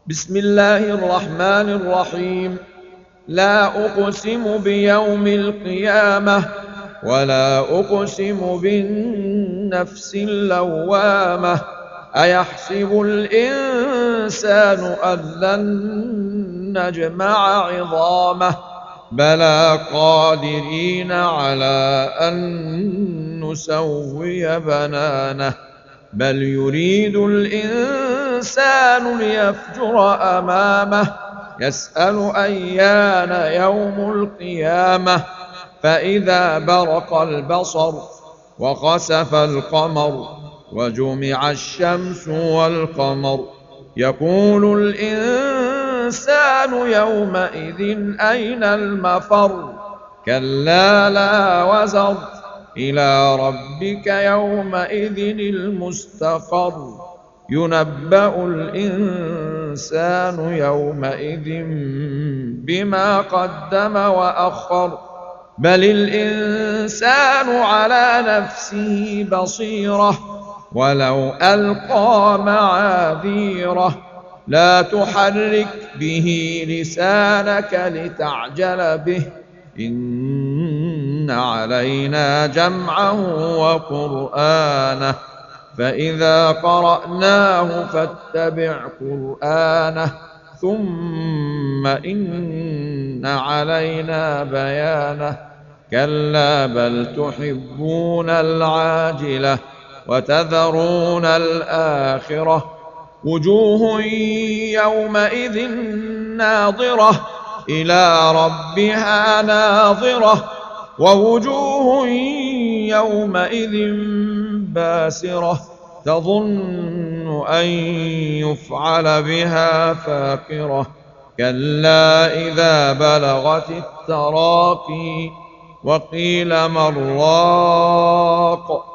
بسم الله الرحمن الرحيم. لا أقسم بيوم القيامة ولا أقسم بالنفس اللوامة. أيحسب الإنسان أن لن نجمع عظامه بلى قادرين على أن نسوي بنانه بل يريد الإنسان ليفجر أمامه يسأل أيان يوم القيامة فإذا برق البصر وخسف القمر وجمع الشمس والقمر يقول الإنسان يومئذ أين المفر كلا لا وزر إلى ربك يومئذ المستقر ينبأ الإنسان يومئذ بما قدم وأخر بل الإنسان على نفسه بصيرة ولو ألقى معاذيره لا تحرك به لسانك لتعجل به إن علينا جمعه وقرآنه فإذا قرأناه فاتبع قرآنه ثم إن علينا بيانه كلا بل تحبون العاجلة وتذرون الآخرة وجوه يومئذ ناظرة إلى ربها ناظرة ووجوه يومئذ باسرة تظن أن يفعل بها فاقرة كلا إذا بلغت التراقي وقيل من راق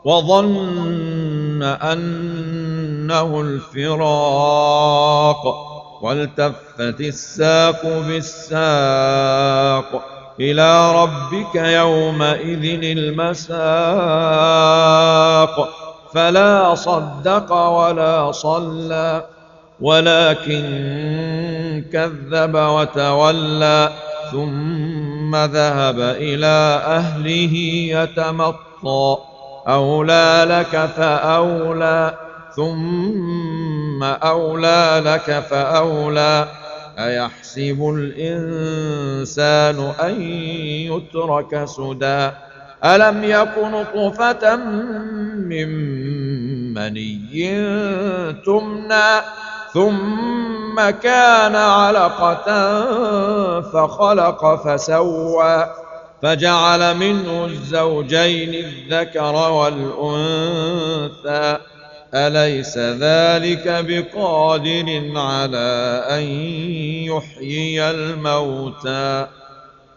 وظن أنه الفراق والتفت الساق بالساق إلى ربك يومئذ المساق فلا صدق ولا صلى ولكن كذب وتولى ثم ذهب إلى أهله يتمطى أولى لك فأولى ثم أولى لك فأولى أيحسب الإنسان أن يترك سدى ألم يك نطفة من مني تمنى ثم كان علقة فخلق فسوى فجعل منه الزوجين الذكر والأنثى أليس ذلك بقادر على أن يحيي الموتى